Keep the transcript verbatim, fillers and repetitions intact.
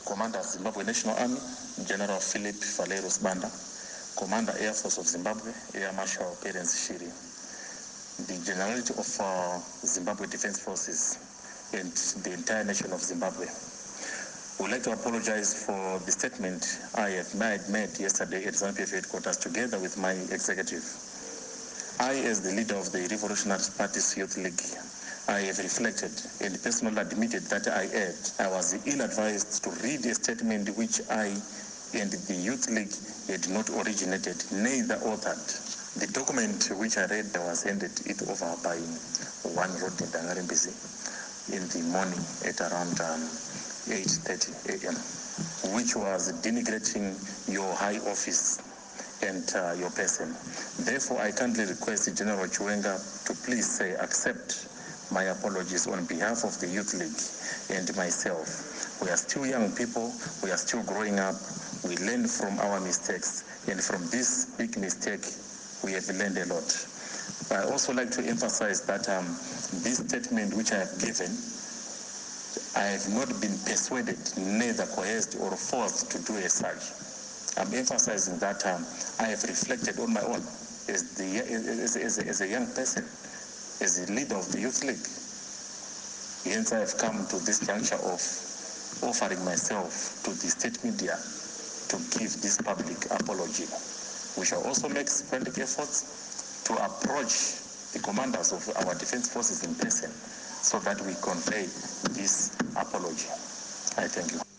Commander Zimbabwe National Army, General Philip Valeros Banda, Commander Air Force of Zimbabwe, Air Marshal Perence Shiri, the Generality of uh, Zimbabwe Defense Forces, and the entire nation of Zimbabwe. I would like to apologize for the statement I have made, made yesterday at ZANU-P F headquarters together with my executive. I, as the leader of the Revolutionary Party's Youth League, I have reflected and personally admitted that I had, I was ill-advised to read a statement which I and the Youth League had not originated, neither authored. The document which I read was handed it over by one Rodney Dangarembisi in the morning at around um, eight thirty a m, which was denigrating your high office and uh, your person. Therefore, I kindly request General Chiwenga to please say, accept my apologies on behalf of the Youth League and myself. We are still young people, we are still growing up, we learn from our mistakes, and from this big mistake, we have learned a lot. I also like to emphasize that um, this statement which I have given, I have not been persuaded, neither coerced or forced to do as such. I'm emphasizing that um, I have reflected on my own as, the, as, as, as a young person, as the leader of the Youth League. Hence, I have come to this juncture of offering myself to the state media to give this public apology. We shall also make frantic efforts to approach the commanders of our defense forces in person so that we convey this apology. I thank you.